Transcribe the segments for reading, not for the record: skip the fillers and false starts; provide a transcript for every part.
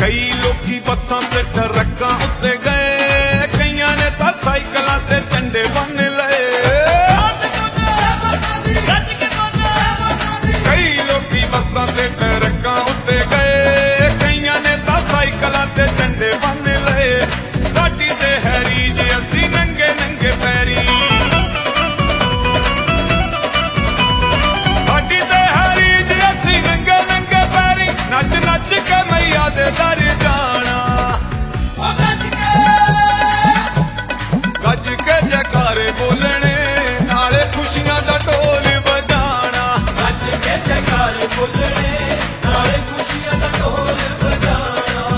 कई लोकी बसां ते ट्रकां उत्ते गए, कईयां ने तां साइकलां ते झंडे बन लए। कई लोकी बसां ते ट्रकां उत्ते गए, कईयां ने तां साइकलां ते झंडे बन लए। साडी ते हैरी जे असीं नंगे नंगे पैरी, साडी ते हैरी जे असीं नंगे नंगे पैरी, नच नच के मैया दे दर जाना। गज के जयकारे बोलने नाले खुशियां दा ढोल बजाना। गज के जयकारे बोलने नाले खुशियां दा ढोल बजाना।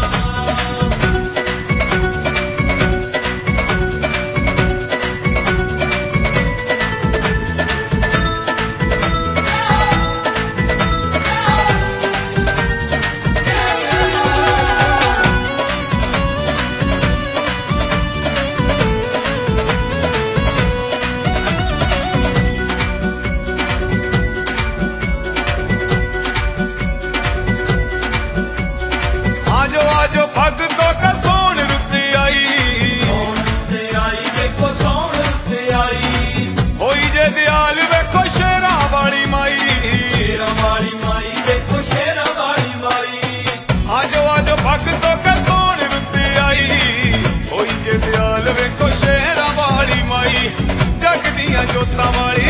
आजो आजो भगतों का सोन रुत आई, सोन रुते आई देखो सोन रुते आई। होई जे दयाल वेखो शेरां वाली माई, शेरां वाली माई देखो शेरां वाली माई। आजो आजो भगतों का सोन रुत आई, होई जे दयाल वेखो शेरां वाली माई। जग दियां जोतां वाली